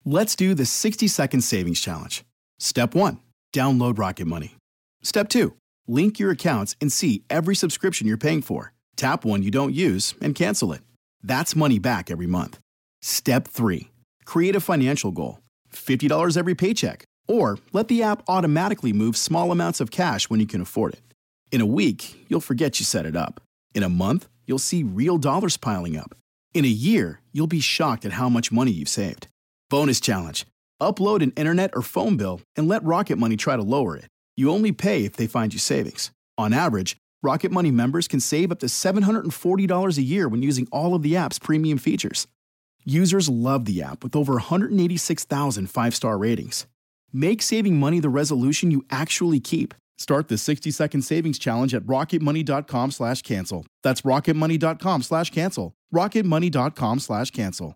Let's do the 60-second savings challenge. Step 1, download Rocket Money. Step 2, link your accounts and see every subscription you're paying for. Tap one you don't use and cancel it. That's money back every month. Step 3, create a financial goal. $50 every paycheck. Or let the app automatically move small amounts of cash when you can afford it. In a week, you'll forget you set it up. In a month, you'll see real dollars piling up. In a year, you'll be shocked at how much money you've saved. Bonus challenge. Upload an internet or phone bill and let Rocket Money try to lower it. You only pay if they find you savings. On average, Rocket Money members can save up to $740 a year when using all of the app's premium features. Users love the app with over 186,000 five-star ratings. Make saving money the resolution you actually keep. Start the 60-second savings challenge at rocketmoney.com/cancel. That's rocketmoney.com/cancel. rocketmoney.com/cancel.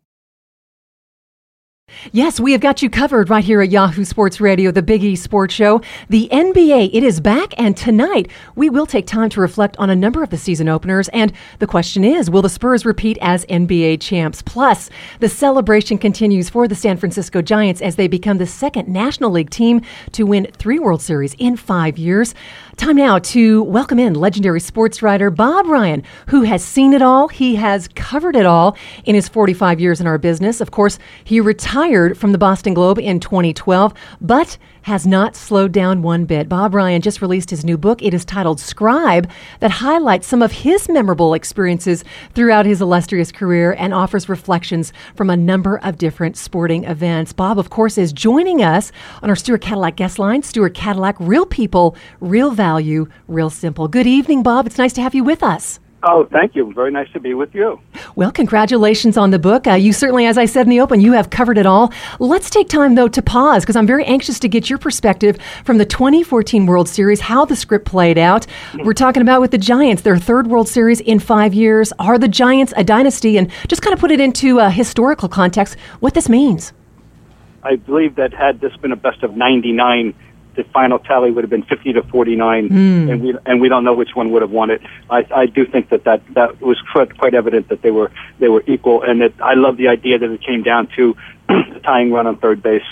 Yes, we have got you covered right here at Yahoo Sports Radio, the Big E Sports Show. The NBA, it is back, and tonight we will take time to reflect on a number of the season openers. And the question is, will the Spurs repeat as NBA champs? Plus, the celebration continues for the San Francisco Giants as they become the second National League team to win 3 World Series in 5 years. Time now to welcome in legendary sports writer Bob Ryan, who has seen it all. He has covered it all in his 45 years in our business. Of course, he retired from the Boston Globe in 2012, but has not slowed down one bit. Bob Ryan just released his new book. It is titled Scribe, that highlights some of his memorable experiences throughout his illustrious career and offers reflections from a number of different sporting events. Bob, of course, is joining us on our Stewart Cadillac guest line. Stewart Cadillac, real people, real value, real simple. Good evening, Bob. It's nice to have you with us. Oh, thank you. Very nice to be with you. Well, congratulations on the book. You certainly, as I said in the open, you have covered it all. Let's take time, though, to pause, because I'm very anxious to get your perspective from the 2014 World Series, how the script played out. We're talking about with the Giants, their 3rd World Series in 5 years. Are the Giants a dynasty? And just kind of put it into a historical context, what this means. I believe that had this been a best of 99, the final tally would have been 50-49, and we don't know which one would have won it. I do think that was quite evident that they were equal, and that I love the idea that it came down to the tying run on third base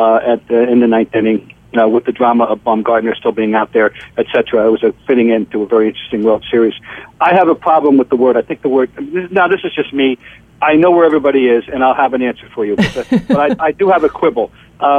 in the 9th inning. With the drama of Baumgartner still being out there, etc. It was a fitting end to a very interesting World Series. I have a problem with the word. I think the word. Now, this is just me. I know where everybody is, and I'll have an answer for you. But I do have a quibble.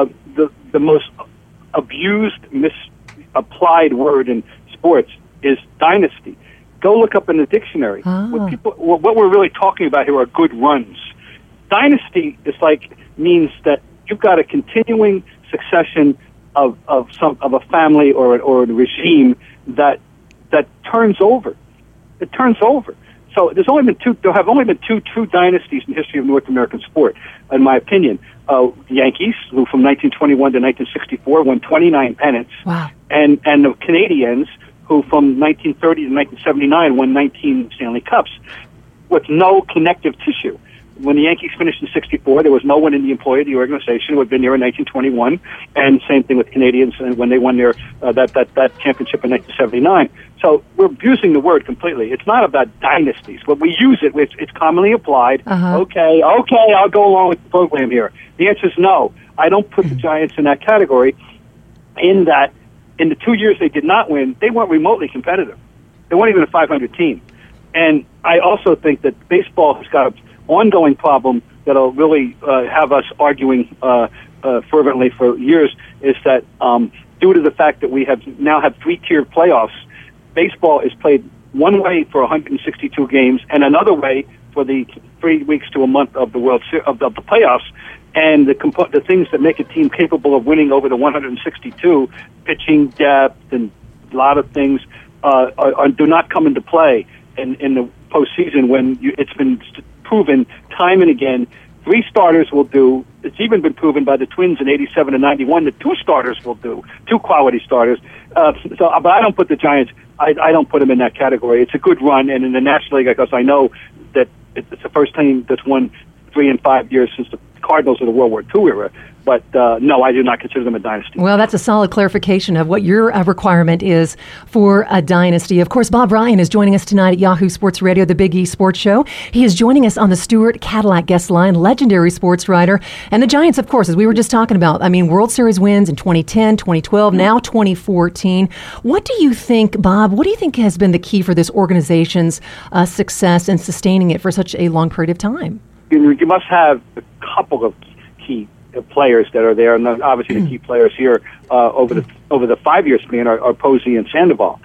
The most abused, misapplied word in sports is dynasty. Go look up in the dictionary. What we're really talking about here are good runs. Dynasty is means that you've got a continuing succession of a family or a regime that turns over. It turns over. So there have only been two true dynasties in the history of North American sport, in my opinion. The Yankees, who from 1921 to 1964 won 29 pennants, wow. and the Canadiens, who from 1930 to 1979 won 19 Stanley Cups, with no connective tissue. When the Yankees finished in 64, there was no one in the employ of the organization who had been there in 1921, and same thing with Canadians and when they won their that championship in 1979. So we're abusing the word completely. It's not about dynasties. When we use it, it's commonly applied. Okay, I'll go along with the program here. The answer is no. I don't put the Giants in that category, in that in the 2 years they did not win, they weren't remotely competitive. They weren't even a 500 team. And I also think that baseball has got an ongoing problem that'll really have us arguing fervently for years, is that due to the fact that we have now have 3-tiered playoffs, baseball is played one way for 162 games and another way for the 3 weeks to a month of the of the playoffs. And the things that make a team capable of winning over the 162, pitching depth and a lot of things, do not come into play in the postseason when it's been proven time and again. 3 starters will do. It's even been proven by the Twins in 87 and 91 that 2 starters will do, 2 quality starters. But I don't put the Giants, I don't put them in that category. It's a good run, and in the National League, because I know that it's the first team that's won 3 and 5 years since the Cardinals of the World War II era. But no, I do not consider them a dynasty. Well, that's a solid clarification of what your requirement is for a dynasty. Of course, Bob Ryan is joining us tonight at Yahoo Sports Radio, the Big E Sports Show. He is joining us on the Stewart Cadillac guest line, legendary sports writer. And the Giants, of course, as we were just talking about, I mean, World Series wins in 2010, 2012, now 2014. What do you think, Bob, what do you think has been the key for this organization's success and sustaining it for such a long period of time? You must have a couple of key players that are there, and obviously the key players here over the 5 year span are Posey and Sandoval,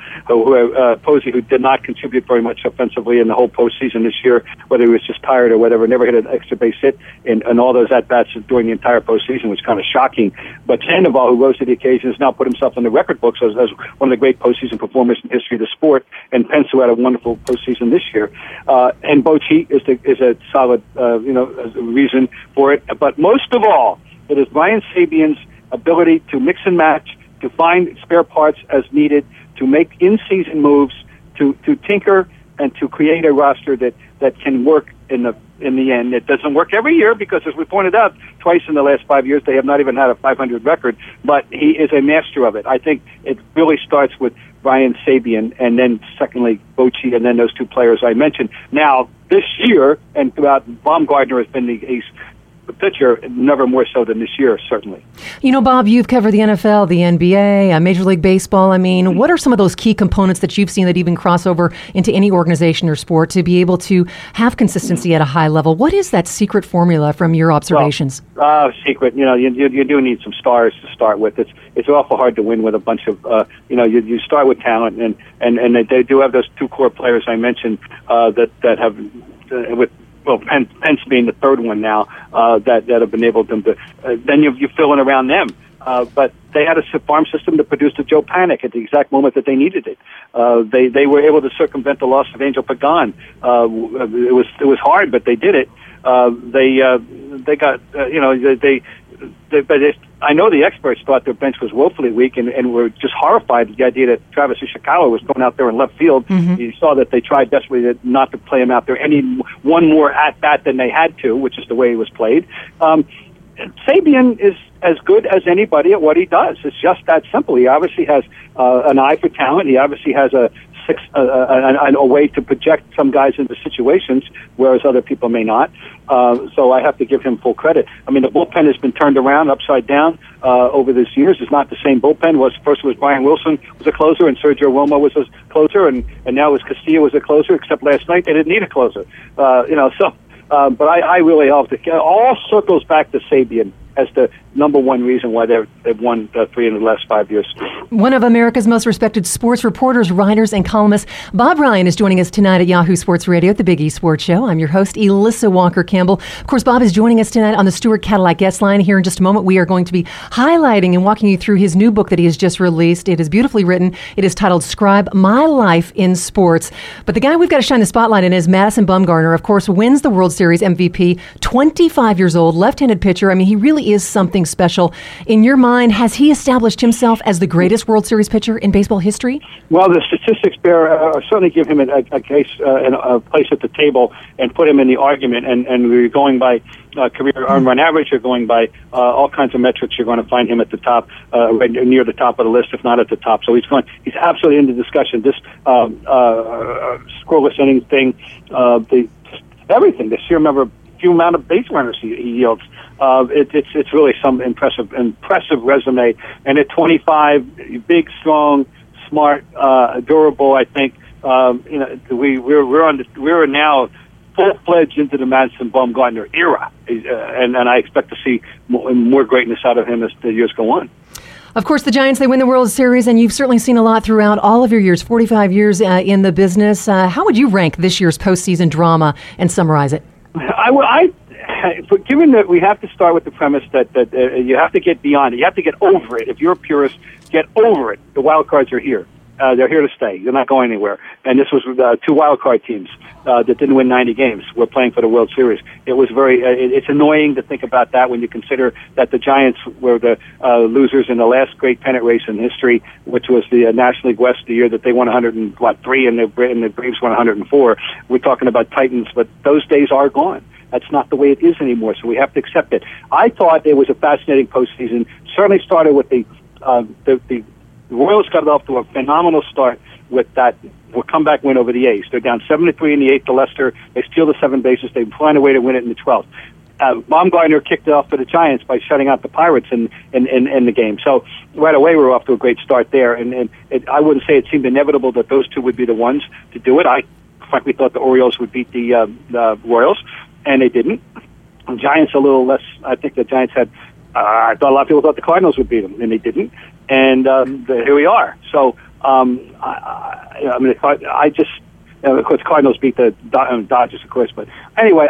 Posey, who did not contribute very much offensively in the whole postseason this year, whether he was just tired or whatever, never hit an extra base hit in all those at-bats during the entire postseason, which was kind of shocking. But Sandoval, who rose to the occasion, has now put himself in the record books as one of the great postseason performers in the history of the sport, and Pence, who had a wonderful postseason this year. And Bochy is a solid reason for it. But most of all, it is Brian Sabean's ability to mix and match, to find spare parts as needed, to make in-season moves, to tinker, and to create a roster that can work in the end. It doesn't work every year because, as we pointed out, twice in the last 5 years they have not even had a 500 record, but he is a master of it. I think it really starts with Brian Sabean, and then secondly Bochy, and then those two players I mentioned. Now, this year, and throughout, Baumgartner has been the pitcher, never more so than this year, certainly. You know, Bob, you've covered the NFL, the NBA, Major League Baseball. I mean, what are some of those key components that you've seen that even cross over into any organization or sport to be able to have consistency at a high level? What is that secret formula from your observations? Secret, you do need some stars to start with. It's awful hard to win with a bunch of, you start with talent, and they do have those two core players I mentioned that have, with Pence being the third one now, that have enabled them to. Then you fill in around them. But they had a farm system that produced a Joe Panik at the exact moment that they needed it. They were able to circumvent the loss of Angel Pagan. It was hard, but they did it. They got but I know the experts thought their bench was woefully weak and were just horrified at the idea that Travis Ishikawa was going out there in left field. Mm-hmm. You saw that they tried desperately not to play him out there any one more at-bat than they had to, which is the way he was played. Sabean is as good as anybody at what he does. It's just that simple. He obviously has an eye for talent. He obviously has a way to project some guys into situations, whereas other people may not. So I have to give him full credit. I mean, the bullpen has been turned around upside down over these years. It's not the same bullpen. First was Brian Wilson was a closer, and Sergio Romo was a closer, and now it was Castillo was a closer. Except last night they didn't need a closer. But I really hope that all circles back to Sabean as the number one reason why they've won 3 in the last 5 years. One of America's most respected sports reporters, writers, and columnists, Bob Ryan, is joining us tonight at Yahoo Sports Radio at the Big E Sports Show. I'm your host, Elissa Walker-Campbell. Of course, Bob is joining us tonight on the Stewart Cadillac guest line. Here in just a moment, we are going to be highlighting and walking you through his new book that he has just released. It is beautifully written. It is titled Scribe My Life in Sports. But the guy we've got to shine the spotlight on is Madison Bumgarner. Of course, wins the World Series MVP, 25 years old, left-handed pitcher. I mean, he really is something special. In your mind, has he established himself as the greatest World Series pitcher in baseball history? Well, the statistics certainly give him a case and a place at the table and put him in the argument. And we're going by career earned run average. You're going by all kinds of metrics. You're going to find him at the top, right near the top of the list, if not at the top. So he's absolutely in the discussion. This scoreless inning thing, everything. The sheer amount of base runners he yields. It's really some impressive resume. And at 25, big, strong, smart, durable. I think we're now full-fledged into the Madison Bumgarner era, and I expect to see more greatness out of him as the years go on. Of course, the Giants, they win the World Series, and you've certainly seen a lot throughout all of your years, 45 years in the business. How would you rank this year's postseason drama and summarize it? Given that we have to start with the premise that you have to get beyond it, you have to get over it. If you're a purist, get over it. The wild cards are here. They're here to stay. They're not going anywhere. And this was 2 wild card teams that didn't win 90 games. Were playing for the World Series. It was it's annoying to think about that when you consider that the Giants were the losers in the last great pennant race in history, which was the National League West, the year that they won 103 and the Braves won 104. We're talking about Titans, but those days are gone. That's not the way it is anymore, so we have to accept it. I thought it was a fascinating postseason. Certainly started with the Royals got off to a phenomenal start with that comeback win over the A's. They're down 7-3 in the 8th to Lester. They steal the 7 bases. They find a way to win it in the 12th. Baumgartner kicked it off for the Giants by shutting out the Pirates in the game. So right away we were off to a great start there. And I wouldn't say it seemed inevitable that those two would be the ones to do it. I frankly thought the Orioles would beat the Royals, and they didn't. The Giants a little less. I think the Giants had. I thought a lot of people thought the Cardinals would beat them, and they didn't. And here we are. So I mean, I just of course Cardinals beat the Dodgers, of course. But anyway,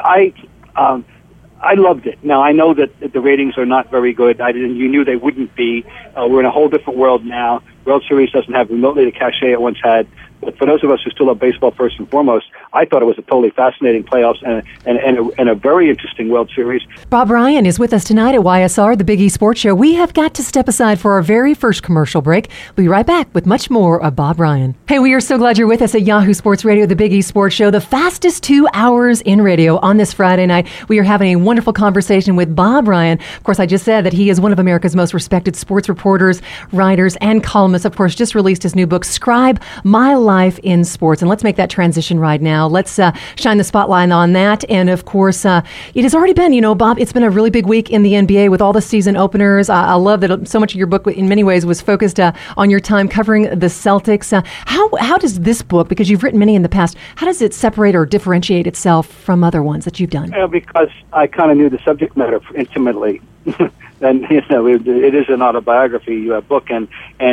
I loved it. Now, I know that the ratings are not very good. You knew they wouldn't be. We're in a whole different world now. World Series doesn't have remotely the cachet it once had. But for those of us who still love baseball first and foremost, I thought it was a totally fascinating playoffs and a very interesting World Series. Bob Ryan is with us tonight at YSR, the Big E Sports Show. We have got to step aside for our very first commercial break. We'll be right back with much more of Bob Ryan. Hey, we are so glad you're with us at Yahoo Sports Radio, the Big E Sports Show, the fastest 2 hours in radio on this Friday night. We are having a wonderful conversation with Bob Ryan. Of course, I just said that he is one of America's most respected sports reporters, writers, and columnists. Of course, just released his new book, Scribe My Life in Sports. And let's make that transition right now. Let's shine the spotlight on that. And of course, it has already been, Bob, it's been a really big week in the NBA with all the season openers. I love that so much of your book in many ways was focused on your time covering the Celtics. How does this book, because you've written many in the past, how does it separate or differentiate itself from other ones that you've done? Because I kind of knew the subject matter intimately. And it is an autobiography book, and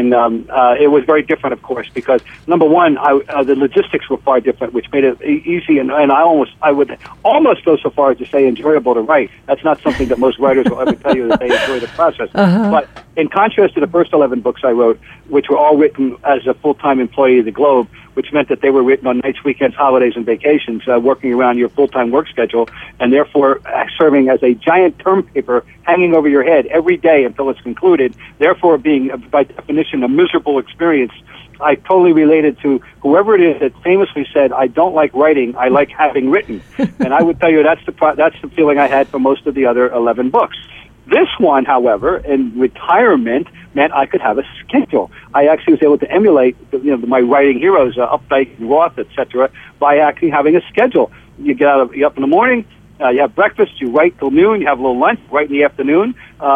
it was very different, of course, because number one, the logistics were far different, which made it easy, and I would almost go so far as to say enjoyable to write. That's not something that most writers will ever tell you that they enjoy the process. Uh-huh. But in contrast to the first 11 books I wrote, which were all written as a full-time employee of the Globe, which meant that they were written on nights, weekends, holidays, and vacations, working around your full-time work schedule, and therefore serving as a giant term paper hanging over your head every day until it's concluded, therefore being, by definition, a miserable experience. I totally related to whoever it is that famously said, "I don't like writing, I like having written." And I would tell you that's the feeling I had for most of the other 11 books. This one, however, in retirement, meant I could have a schedule. I actually was able to emulate, my writing heroes, Updike and Roth, etc., by actually having a schedule. You get up in the morning, you have breakfast, you write till noon, you have a little lunch, write in the afternoon,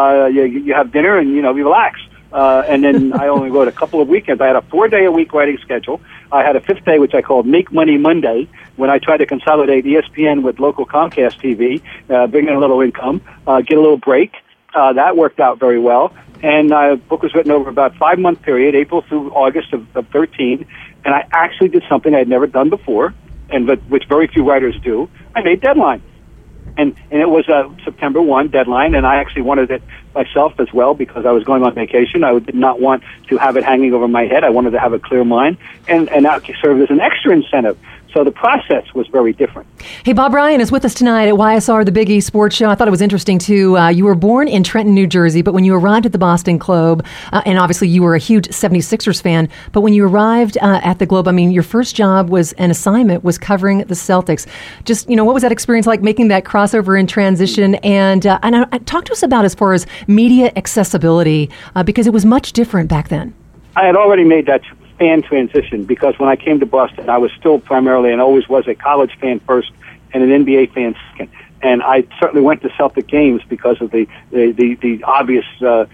you have dinner, and you relax. And then I only wrote a couple of weekends. I had a 4-day-a-week writing schedule. I had a 5th day, which I called Make Money Monday, when I tried to consolidate ESPN with local Comcast TV, bring in a little income, get a little break. That worked out very well. And the book was written over about a 5-month period, April through August of 13. And I actually did something I had never done before, which very few writers do. I made deadline. And it was a September 1 deadline, and I actually wanted it myself as well because I was going on vacation. I did not want to have it hanging over my head. I wanted to have a clear mind, and that served as an extra incentive. So the process was very different. Hey, Bob Ryan is with us tonight at YSR, the Big E Sports Show. I thought it was interesting, too. You were born in Trenton, New Jersey, but when you arrived at the Boston Globe, and obviously you were a huge 76ers fan, but when you arrived at the Globe, your first job was an assignment was covering the Celtics. Just, what was that experience like, making that crossover and transition? And talk to us about as far as media accessibility, because it was much different back then. I had already made that fan transition because when I came to Boston, I was still primarily and always was a college fan first and an NBA fan second. And I certainly went to Celtic games because of the obvious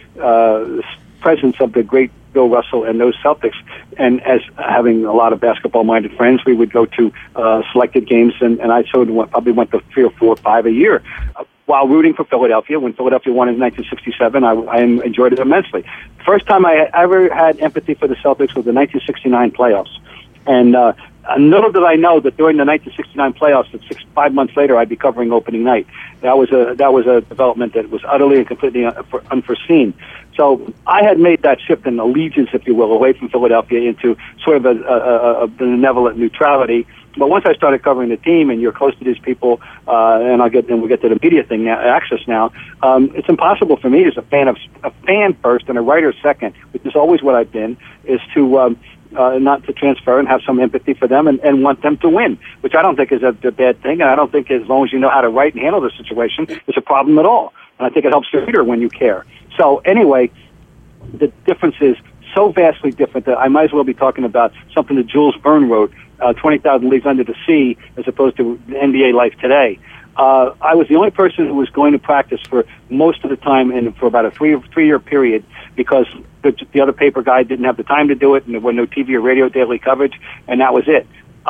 presence of the great Bill Russell and those Celtics. And as having a lot of basketball-minded friends, we would go to selected games, and I probably went to 3 or 4 or 5 a year. While rooting for Philadelphia, when Philadelphia won in 1967, I enjoyed it immensely. The first time I ever had empathy for the Celtics was the 1969 playoffs. And little did I know that during the 1969 playoffs, that 5 months later, I'd be covering opening night. That was a development that was utterly and completely unforeseen. So I had made that shift in allegiance, if you will, away from Philadelphia into sort of a benevolent neutrality. But once I started covering the team, and you're close to these people, and we'll get to the media thing now, access now. It's impossible for me as a fan first and a writer second, which is always what I've been, is to not to transfer and have some empathy for them and want them to win, which I don't think is a bad thing. And I don't think as long as you know how to write and handle the situation, it's a problem at all. And I think it helps the reader when you care. So anyway, the difference is so vastly different that I might as well be talking about something that Jules Verne wrote, 20,000 Leagues Under the Sea, as opposed to NBA life today. I was the only person who was going to practice for most of the time and for about a three-year period because the other paper guy didn't have the time to do it, and there was no TV or radio daily coverage, and that was it.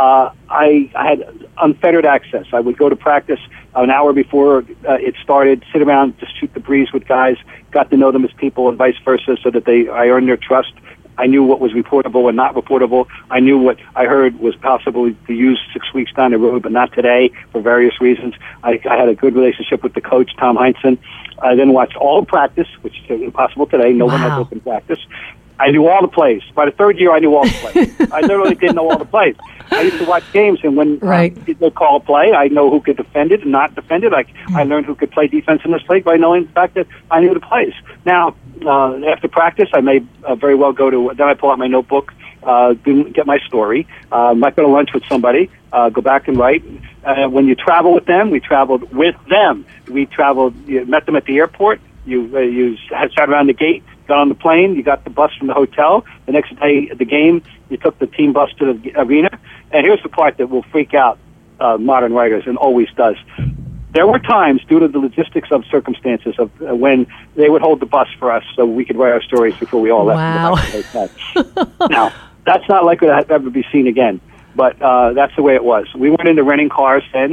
I had unfettered access. I would go to practice an hour before it started, sit around, just shoot the breeze with guys, got to know them as people and vice versa so that I earned their trust. I knew what was reportable and not reportable. I knew what I heard was possible to use 6 weeks down the road, but not today for various reasons. I had a good relationship with the coach, Tom Heinsohn. I then watched all practice, which is impossible today. No one has open practice. I knew all the plays. By the third year, I knew all the plays. I literally didn't know all the plays. I used to watch games, and when they call a play, I know who could defend it and not defend it. I learned who could play defense in this league by knowing the fact that I knew the plays. Now, after practice, I may very well then I pull out my notebook, get my story, might go to lunch with somebody, go back and write. When you travel with them, we traveled with them. We traveled, met them at the airport. You sat around the gate, got on the plane, you got the bus from the hotel. The next day at the game, you took the team bus to the arena. And here's the part that will freak out modern writers, and always does. There were times, due to the logistics of circumstances, of when they would hold the bus for us so we could write our stories before we all left. Wow. Now, that's not likely to ever be seen again, but that's the way it was. We went into renting cars then.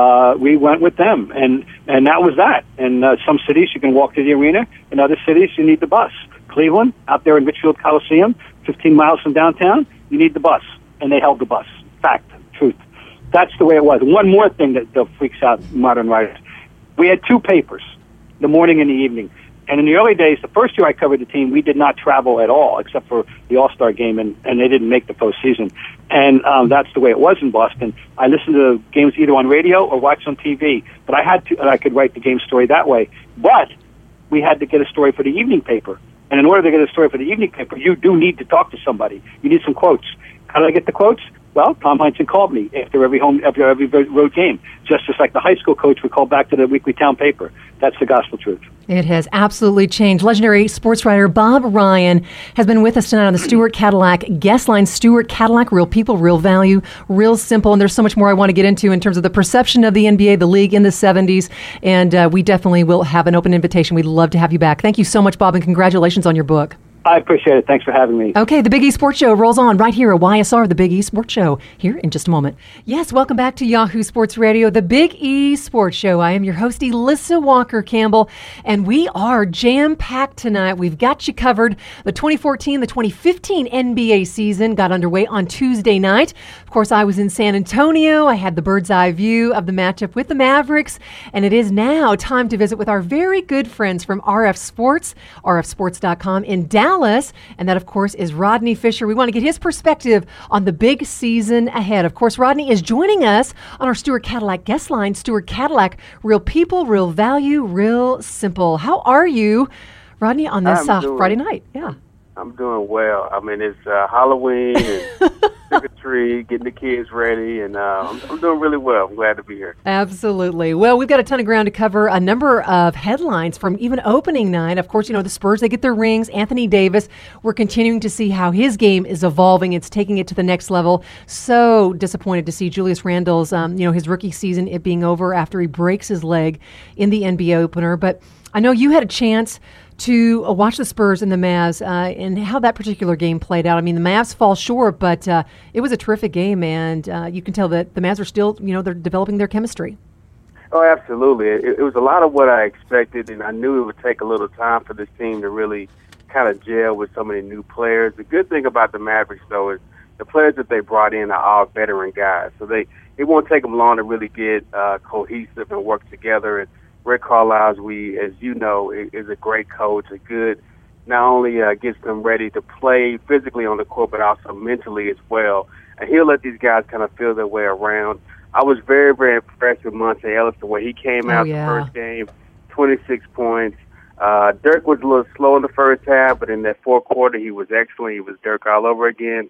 We went with them, and that was that. In some cities, you can walk to the arena. In other cities, you need the bus. Cleveland, out there in Richfield Coliseum, 15 miles from downtown, you need the bus, and they held the bus. Fact, truth. That's the way it was. One more thing that freaks out modern writers. We had two papers, the morning and the evening. And in the early days, the first year I covered the team, we did not travel at all, except for the All-Star game, and they didn't make the postseason. And that's the way it was in Boston. I listened to games either on radio or watched on TV, but I could write the game story that way. But we had to get a story for the evening paper. And in order to get a story for the evening paper, you do need to talk to somebody. You need some quotes. How did I get the quotes? Well, Tom Heinsohn called me after every road game, just like the high school coach would call back to the weekly town paper. That's the gospel truth. It has absolutely changed. Legendary sports writer Bob Ryan has been with us tonight on the Stewart Cadillac guest line. Stewart Cadillac, real people, real value, real simple. And there's so much more I want to get into in terms of the perception of the NBA, the league in the 70s. And we definitely will have an open invitation. We'd love to have you back. Thank you so much, Bob, and congratulations on your book. I appreciate it. Thanks for having me. Okay, the Big E Sports Show rolls on right here at YSR, the Big E Sports Show, here in just a moment. Yes, welcome back to Yahoo Sports Radio, the Big E Sports Show. I am your host, Elissa Walker-Campbell, and we are jam-packed tonight. We've got you covered. The 2014, the 2015 NBA season got underway on Tuesday night. Of course, I was in San Antonio. I had the bird's eye view of the matchup with the Mavericks, and it is now time to visit with our very good friends from RF Sports, rfsports.com in Dallas. And that, of course, is Rodney Fisher. We want to get his perspective on the big season ahead. Of course, Rodney is joining us on our Stewart Cadillac guest line. Stewart Cadillac, real people, real value, real simple. How are you, Rodney, on this Friday night? Yeah. I'm doing well. I mean, it's Halloween and trick-or-treat, getting the kids ready, and I'm doing really well. I'm glad to be here. Absolutely. Well, we've got a ton of ground to cover, a number of headlines from even opening night. Of course, the Spurs, they get their rings. Anthony Davis, we're continuing to see how his game is evolving. It's taking it to the next level. So disappointed to see Julius Randle's, his rookie season, it being over after he breaks his leg in the NBA opener. But I know you had a chance to watch the Spurs and the Mavs and how that particular game played out. I mean, the Mavs fall short, but it was a terrific game, and you can tell that the Mavs are still, they're developing their chemistry. Oh, absolutely. It was a lot of what I expected, and I knew it would take a little time for this team to really kind of gel with so many new players. The good thing about the Mavericks, though, is the players that they brought in are all veteran guys, so it won't take them long to really get cohesive and work together. And Rick Carlisle, as you know, is a great coach, a good, not only gets them ready to play physically on the court, but also mentally as well. And he'll let these guys kind of feel their way around. I was very, very impressed with Monte Ellis, the way he came out the first game, 26 points. Dirk was a little slow in the first half, but in that fourth quarter, he was excellent. He was Dirk all over again.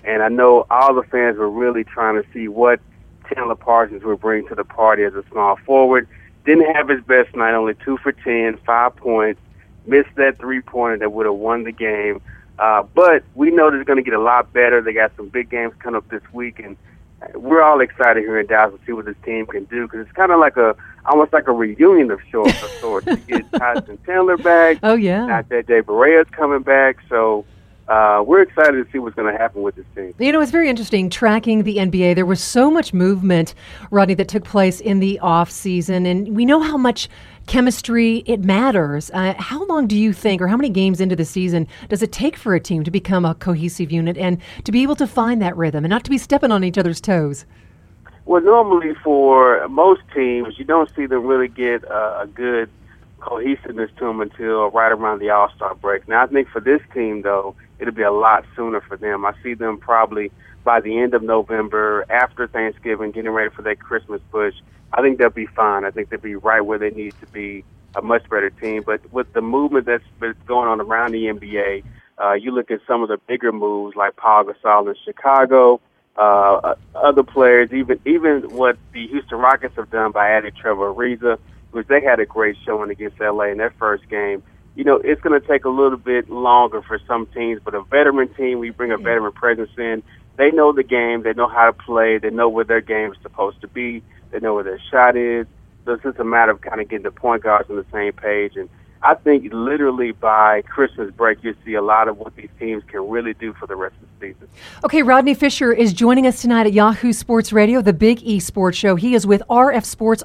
And I know all the fans were really trying to see what Chandler Parsons would bring to the party as a small forward. Didn't have his best night, only 2 for 10, 5 points. Missed that three-pointer that would have won the game. But we know they're going to get a lot better. They got some big games coming up this week, and we're all excited here in Dallas to see what this team can do, because it's kind of like almost like a reunion of sorts. You get Tyson Chandler back. Oh, yeah. Now J.J. Barea's coming back. So we're excited to see what's going to happen with this team. You know, it's very interesting tracking the NBA. There was so much movement, Rodney, that took place in the off season, and we know how much chemistry it matters. How long do you think, or how many games into the season does it take for a team to become a cohesive unit and to be able to find that rhythm and not to be stepping on each other's toes? Well, normally for most teams, you don't see them really get a good cohesiveness to them until right around the All-Star break. Now, I think for this team, though, it'll be a lot sooner for them. I see them probably by the end of November, after Thanksgiving, getting ready for that Christmas push. I think they'll be fine. I think they'll be right where they need to be, a much better team. But with the movement that's going on around the NBA, you look at some of the bigger moves like Paul Gasol in Chicago, other players, even what the Houston Rockets have done by adding Trevor Ariza, which they had a great showing against LA in their first game. You know, it's going to take a little bit longer for some teams, but a veteran team, we bring a veteran presence in. They know the game. They know how to play. They know where their game is supposed to be. They know where their shot is. So it's just a matter of kind of getting the point guards on the same page. And I think literally by Christmas break, you'll see a lot of what these teams can really do for the rest of the season. Okay, Rodney Fisher is joining us tonight at Yahoo Sports Radio, the Big E Sports Show. He is with RF Sports,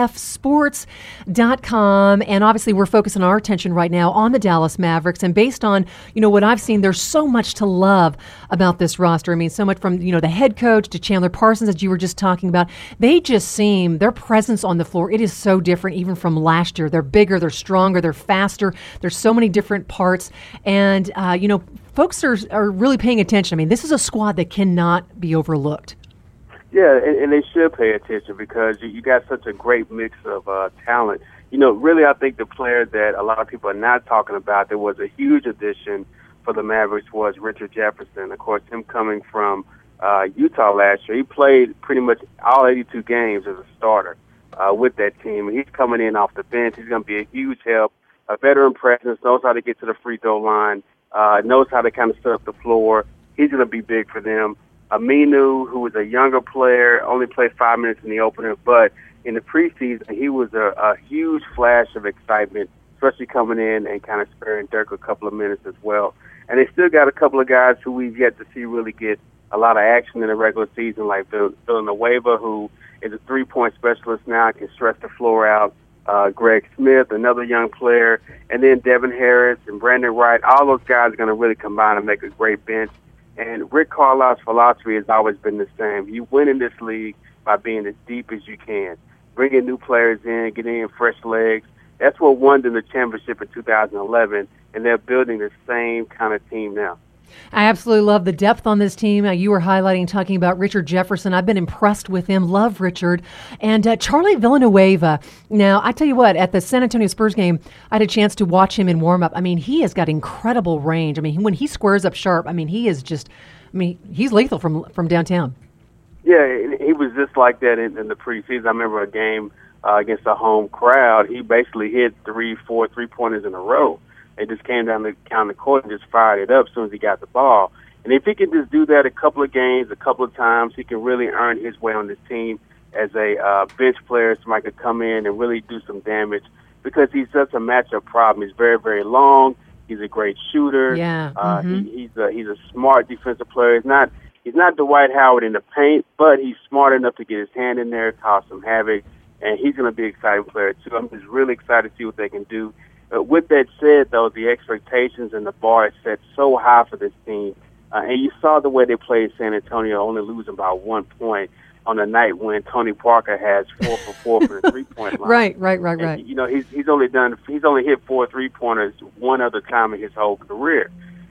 rfsports.com. And obviously we're focusing our attention right now on the Dallas Mavericks. And based on, what I've seen, there's so much to love about this roster. I mean, so much from, the head coach to Chandler Parsons, as you were just talking about. They just seem, their presence on the floor, it is so different even from last year. They're bigger, they're stronger, they're faster. There's so many different parts. And, folks are really paying attention. I mean, this is a squad that cannot be overlooked. Yeah, and they should pay attention because you got such a great mix of talent. Really, I think the player that a lot of people are not talking about that was a huge addition for the Mavericks was Richard Jefferson. Of course, him coming from Utah last year, he played pretty much all 82 games as a starter with that team. And he's coming in off the bench. He's going to be a huge help. A veteran presence, knows how to get to the free throw line, knows how to kind of set up the floor. He's going to be big for them. Aminu, who was a younger player, only played 5 minutes in the opener, but in the preseason, he was a huge flash of excitement, especially coming in and kind of sparing Dirk a couple of minutes as well. And they still got a couple of guys who we've yet to see really get a lot of action in the regular season, like Villanueva, who is a three-point specialist now, can stretch the floor out. Greg Smith, another young player, and then Devin Harris and Brandon Wright. All those guys are going to really combine and make a great bench. And Rick Carlisle's philosophy has always been the same. You win in this league by being as deep as you can, bringing new players in, getting in fresh legs. That's what won them the championship in 2011, and they're building the same kind of team now. I absolutely love the depth on this team. You were highlighting, talking about Richard Jefferson. I've been impressed with him. Love Richard. And Charlie Villanueva. Now, I tell you what, at the San Antonio Spurs game, I had a chance to watch him in warm-up. I mean, he has got incredible range. I mean, when he squares up sharp, I mean, he is just, he's lethal from downtown. Yeah, he was just like that in the preseason. I remember a game against a home crowd. He basically hit 4 3-pointers in a row. They just came down the court and just fired it up as soon as he got the ball. And if he can just do that a couple of games, a couple of times, he can really earn his way on this team as a bench player. Somebody could come in and really do some damage because he's such a matchup problem. He's very, very long. He's a great shooter. Yeah. He's a smart defensive player. He's not Dwight Howard in the paint, but he's smart enough to get his hand in there, cause some havoc, and he's going to be an exciting player too. I'm just really excited to see what they can do. With that said, though, the expectations and the bar is set so high for this team. And you saw the way they played San Antonio, only losing by 1 point on a night when Tony Parker has 4 for 4 from the three-point line. Right. And, he's only hit 4 3-pointers one other time in his whole career.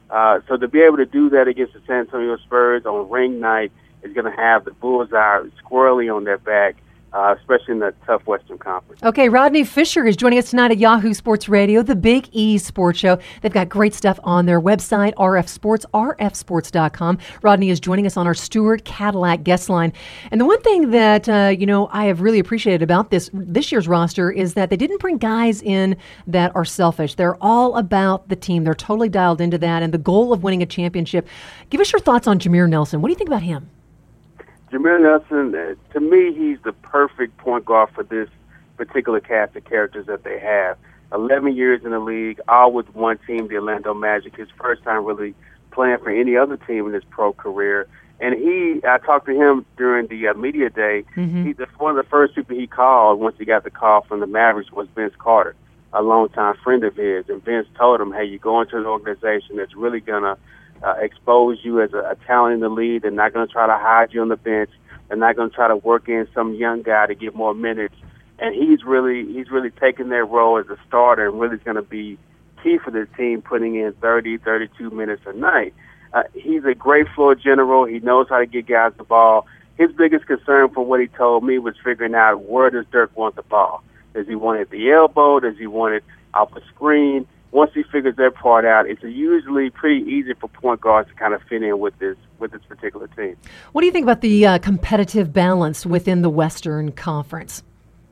So to be able to do that against the San Antonio Spurs on ring night is going to have the bullseye squarely on their back. especially in the tough Western Conference. Okay, Rodney Fisher is joining us tonight at Yahoo Sports Radio, the Big E Sports Show. They've got great stuff on their website, rfsports.com. Rodney is joining us on our Stewart Cadillac guest line. And the one thing that, I have really appreciated about this year's roster is that they didn't bring guys in that are selfish. They're all about the team. They're totally dialed into that and the goal of winning a championship. Give us your thoughts on Jameer Nelson. What do you think about him? Jameer Nelson, to me, he's the perfect point guard for this particular cast of characters that they have. 11 years in the league, all with one team, the Orlando Magic. His first time really playing for any other team in his pro career. And I talked to him during the media day. Mm-hmm. One of the first people he called once he got the call from the Mavericks was Vince Carter, a longtime friend of his. And Vince told him, hey, you're going to an organization that's really going to expose you as a talent in the league. They're not going to try to hide you on the bench. They're not going to try to work in some young guy to get more minutes. And he's really taken that role as a starter and really is going to be key for this team, putting in 30, 32 minutes a night. He's a great floor general. He knows how to get guys the ball. His biggest concern, from what he told me, was figuring out where does Dirk want the ball. Does he want it at the elbow? Does he want it off a screen? Once he figures that part out, it's usually pretty easy for point guards to kind of fit in with this particular team. What do you think about the competitive balance within the Western Conference?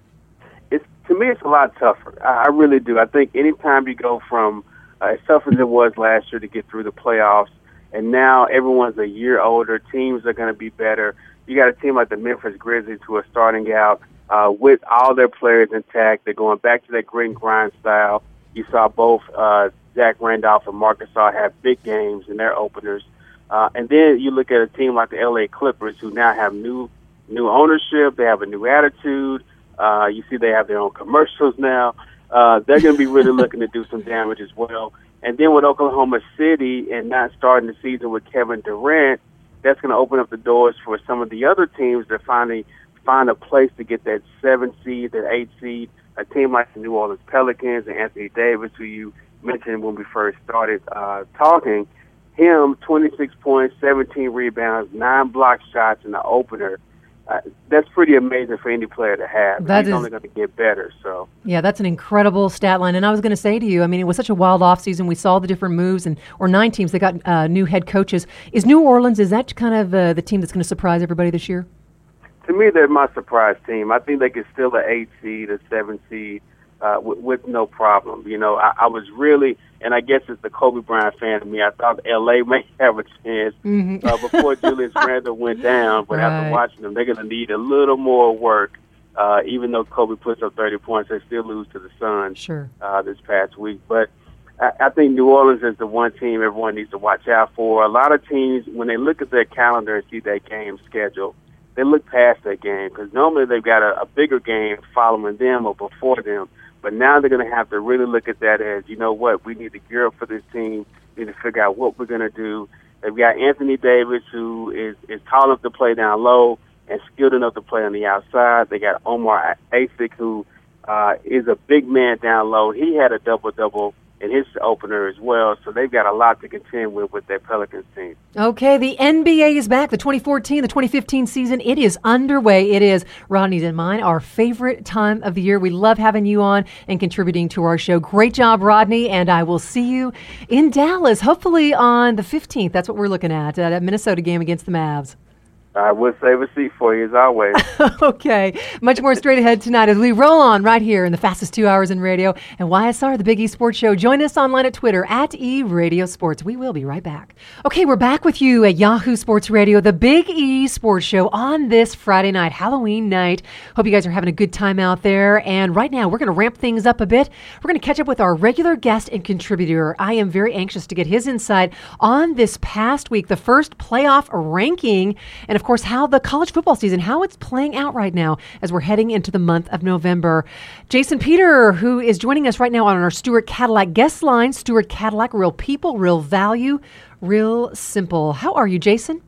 To me, it's a lot tougher. I really do. I think anytime you go from as tough as it was last year to get through the playoffs, and now everyone's a year older, teams are going to be better. You got a team like the Memphis Grizzlies who are starting out with all their players intact. They're going back to that grit and grind style. You saw both Zach Randolph and Marc Gasol have big games in their openers. And then you look at a team like the L.A. Clippers who now have new ownership. They have a new attitude. You see they have their own commercials now. They're going to be really looking to do some damage as well. And then with Oklahoma City and not starting the season with Kevin Durant, that's going to open up the doors for some of the other teams to finally find a place to get that 7 seed, that 8 seed. A team like the New Orleans Pelicans and Anthony Davis, who you mentioned when we first started talking, him, 26 points, 17 rebounds, 9 block shots in the opener. That's pretty amazing for any player to have. He's only going to get better. So yeah, that's an incredible stat line. And I was going to say to you, I mean, it was such a wild offseason. We saw the different moves, or 9 teams that got new head coaches. Is New Orleans, is that kind of the team that's going to surprise everybody this year? To me, they're my surprise team. I think they could still an 8 seed, a 7 seed with no problem. You know, I was really, and I guess it's the Kobe Bryant fan of me, I thought L.A. may have a chance before Julius Randle went down. But after watching them, they're going to need a little more work. Even though Kobe puts up 30 points, they still lose to the Suns this past week. But I think New Orleans is the one team everyone needs to watch out for. A lot of teams, when they look at their calendar and see their game schedule, they look past that game because normally they've got a bigger game following them or before them. But now they're going to have to really look at that as, you know what, we need to gear up for this team. We need to figure out what we're going to do. They've got Anthony Davis, who is tall enough to play down low and skilled enough to play on the outside. They got Omar Asik, who is a big man down low. He had a double-double in his opener as well, so they've got a lot to contend with their Pelicans team. Okay, the NBA is back. The 2014, the 2015 season, it is underway. It is, Rodney's and mine, our favorite time of the year. We love having you on and contributing to our show. Great job, Rodney, and I will see you in Dallas, hopefully on the 15th. That's what we're looking at, that Minnesota game against the Mavs. I will save a seat for you, as always. Okay. Much more straight ahead tonight as we roll on right here in the fastest 2 hours in radio and YSR, the Big E Sports Show. Join us online at Twitter at eRadioSports. We will be right back. Okay, we're back with you at Yahoo Sports Radio, the Big E Sports Show on this Friday night, Halloween night. Hope you guys are having a good time out there. And right now, we're going to ramp things up a bit. We're going to catch up with our regular guest and contributor. I am very anxious to get his insight on this past week, the first playoff ranking, and of course, how the college football season, how it's playing out right now as we're heading into the month of November. Jason Peter, who is joining us right now on our Stewart Cadillac guest line. Stewart Cadillac, real people, real value, real simple. How are you, Jason?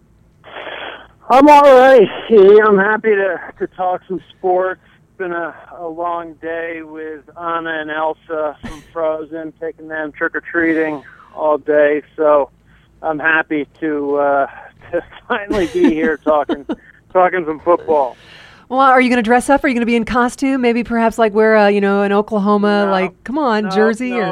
I'm all right. I'm happy to talk some sports. It's been a long day with Anna and Elsa from Frozen, taking them trick-or-treating all day. So I'm happy to finally be here talking some football. Well, are you going to dress up? Are you going to be in costume? Maybe perhaps like wear an Oklahoma, come on, jersey? No.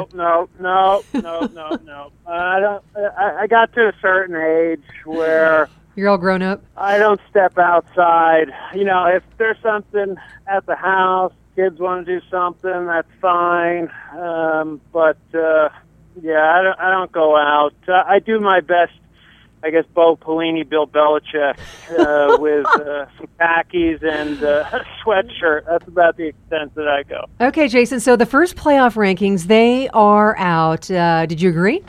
I don't. I got to a certain age where You're all grown up? I don't step outside. If there's something at the house, kids want to do something, that's fine. But I don't go out. I do my best. I guess Bo Pelini, Bill Belichick, with some khakis and a sweatshirt. That's about the extent that I go. Okay, Jason, so the first playoff rankings, they are out. Did you agree?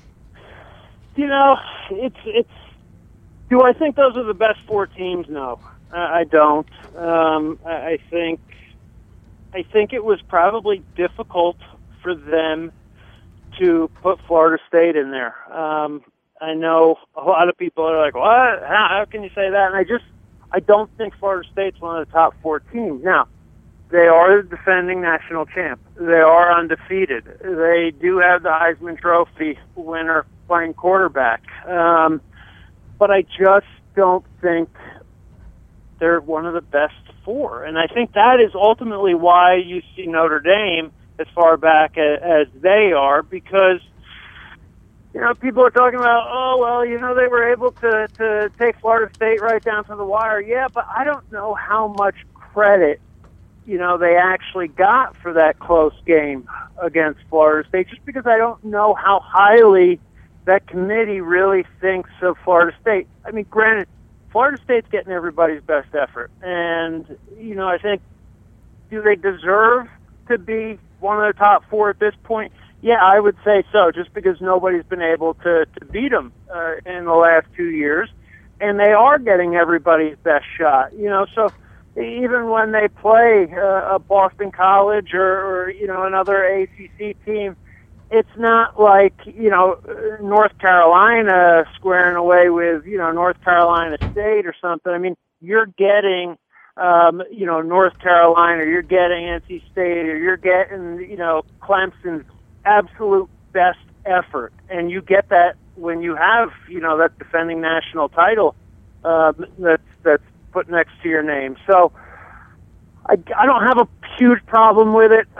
It's. Do I think those are the best 4 teams? No, I don't. I think it was probably difficult for them to put Florida State in there. I know a lot of people are like, what? How can you say that? And I don't think Florida State's one of the top 4 teams. Now, they are the defending national champ. They are undefeated. They do have the Heisman Trophy winner playing quarterback. But I just don't think they're one of the best 4. And I think that is ultimately why you see Notre Dame as far back as they are, because people are talking about, they were able to take Florida State right down to the wire. Yeah, but I don't know how much credit, they actually got for that close game against Florida State, just because I don't know how highly that committee really thinks of Florida State. I mean, granted, Florida State's getting everybody's best effort. And, I think, do they deserve to be one of the top 4 at this point? Yeah, I would say so, just because nobody's been able to beat them in the last 2 years. And they are getting everybody's best shot. So even when they play a Boston College or another ACC team, it's not like, North Carolina squaring away with, North Carolina State or something. I mean, you're getting, North Carolina, or you're getting NC State, or you're getting, Clemson's absolute best effort. And you get that when you have, that defending national title that's put next to your name. So I don't have a huge problem with it.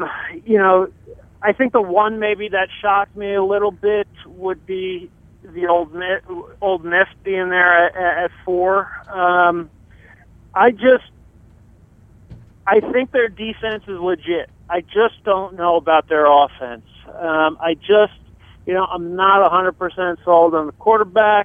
I think the one maybe that shocked me a little bit would be the Old Miss being there at 4. I think their defense is legit. I just don't know about their offense. I'm not 100% sold on the quarterback.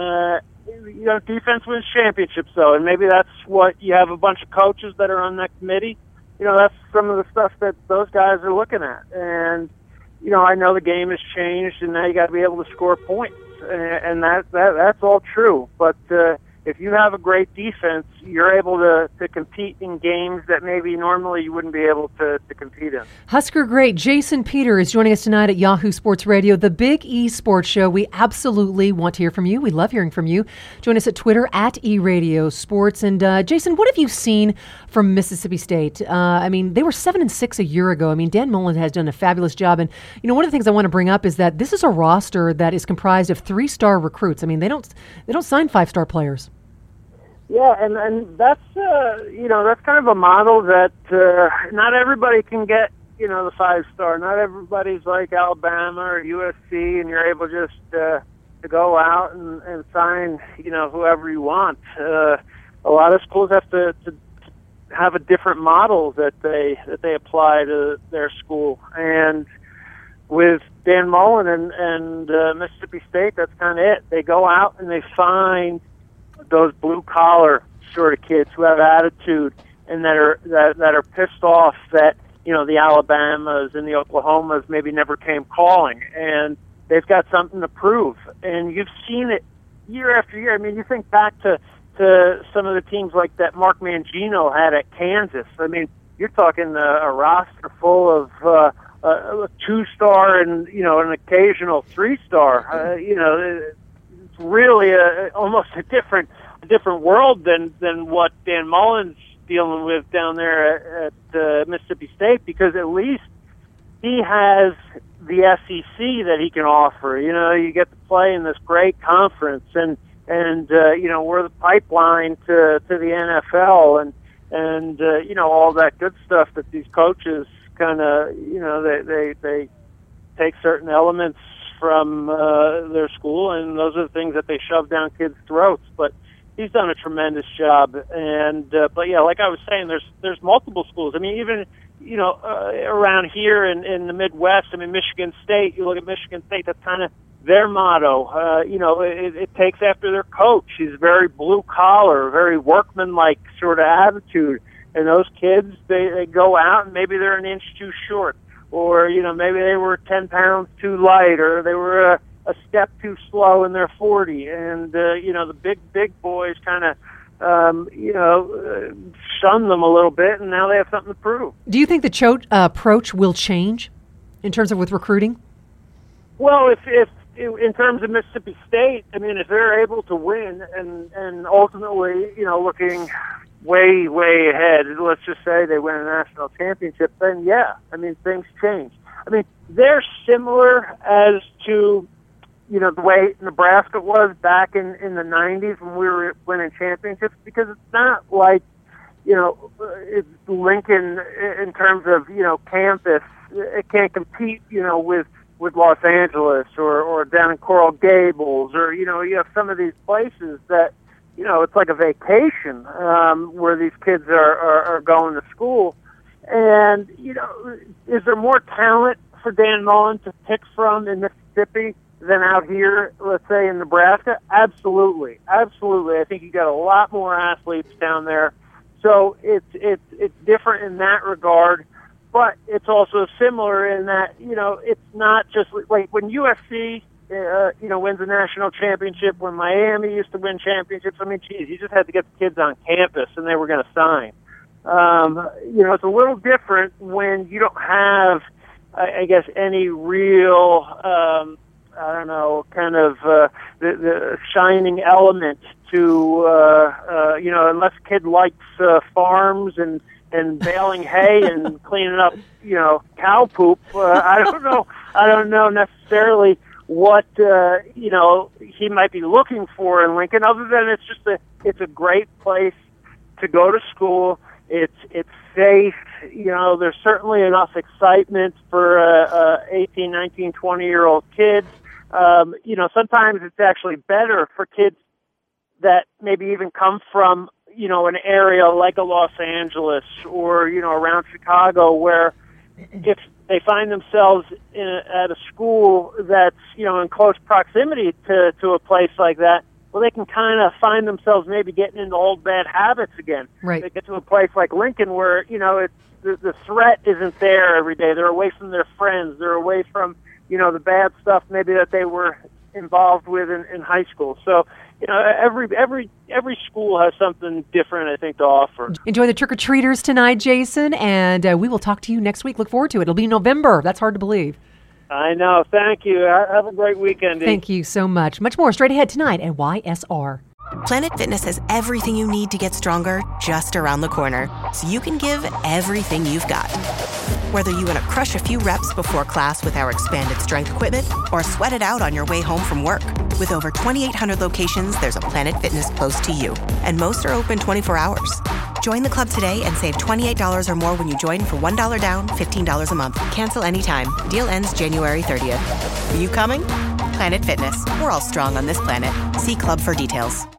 Defense wins championships, though, and maybe that's what you have a bunch of coaches that are on that committee. That's some of the stuff that those guys are looking at. And, I know the game has changed, and now you got to be able to score points, and that's all true. But if you have a great defense, you're able to compete in games that maybe normally you wouldn't be able to compete in. Husker great Jason Peter is joining us tonight at Yahoo Sports Radio, the Big E Sports Show. We absolutely want to hear from you. We love hearing from you. Join us at Twitter at eRadio Sports. And Jason, what have you seen from Mississippi State? They were 7-6 a year ago. Dan Mullen has done a fabulous job. And one of the things I want to bring up is that this is a roster that is comprised of 3-star recruits. They don't sign 5-star players. Yeah, and that's that's kind of a model that not everybody can get. The 5-star. Not everybody's like Alabama or USC, and you're able just to go out and sign whoever you want. A lot of schools have to have a different model that they apply to their school, and with Dan Mullen and Mississippi State, that's kind of it. They go out and they find those blue collar sort of kids who have attitude and that are pissed off that the Alabamas and the Oklahomas maybe never came calling, and they've got something to prove. And you've seen it year after year. You think back to some of the teams like that Mark Mangino had at Kansas. You're talking a roster full of a 2-star and an occasional 3-star. It's really almost a different world than what Dan Mullen's dealing with down there at Mississippi State, because at least he has the SEC that he can offer. You get to play in this great conference, and we're the pipeline to the NFL, and all that good stuff that these coaches kind of, they take certain elements from their school, and those are the things that they shove down kids' throats. But he's done a tremendous job, and but yeah, like I was saying, there's multiple schools. I mean, even around here in the Midwest. I mean, Michigan State. You look at Michigan State. That's kind of their motto. It takes after their coach. He's very blue collar, very workmanlike sort of attitude. And those kids, they go out and maybe they're an inch too short, or maybe they were 10 pounds too light, or they were a step too slow in their 40. And the big boys kind of shun them a little bit, and now they have something to prove. Do you think the Choate approach will change in terms of with recruiting? Well, if in terms of Mississippi State, I mean, if they're able to win and ultimately, looking way ahead, let's just say they win a national championship, then yeah, I mean, things change. I mean, they're similar as to, the way Nebraska was back in the 90s when we were winning championships, because it's not like, it's Lincoln in terms of, campus. It can't compete, with Los Angeles or down in Coral Gables, or, you have some of these places that, it's like a vacation where these kids are going to school. And, is there more talent for Dan Mullen to pick from in Mississippi than out here, let's say, in Nebraska? Absolutely. I think you got a lot more athletes down there. So it's different in that regard. But it's also similar in that, it's not just like when USC, wins a national championship, when Miami used to win championships. I mean, geez, you just had to get the kids on campus and they were going to sign. It's a little different when you don't have, I guess, any real, the shining element to, unless kid likes farms and baling hay and cleaning up, cow poop. I don't know necessarily what, he might be looking for in Lincoln, other than it's a great place to go to school. It's safe. There's certainly enough excitement for 18, 19, 20-year-old kids. Sometimes it's actually better for kids that maybe even come from, an area like a Los Angeles or, around Chicago, where if they find themselves at a school that's, in close proximity to a place like that, well, they can kind of find themselves maybe getting into old bad habits again. Right. They get to a place like Lincoln where, it's the threat isn't there every day. They're away from their friends. They're away from, the bad stuff maybe that they were involved with in high school. So, every school has something different, I think, to offer. Enjoy the trick-or-treaters tonight, Jason, and we will talk to you next week. Look forward to it. It'll be November. That's hard to believe. I know. Thank you. Have a great weekend. Thank you so much. Much more straight ahead tonight at YSR. Planet Fitness has everything you need to get stronger just around the corner, so you can give everything you've got. Whether you want to crush a few reps before class with our expanded strength equipment or sweat it out on your way home from work. With over 2,800 locations, there's a Planet Fitness close to you, and most are open 24 hours. Join the club today and save $28 or more when you join for $1 down, $15 a month. Cancel anytime. Deal ends January 30th. Are you coming? Planet Fitness. We're all strong on this planet. See club for details.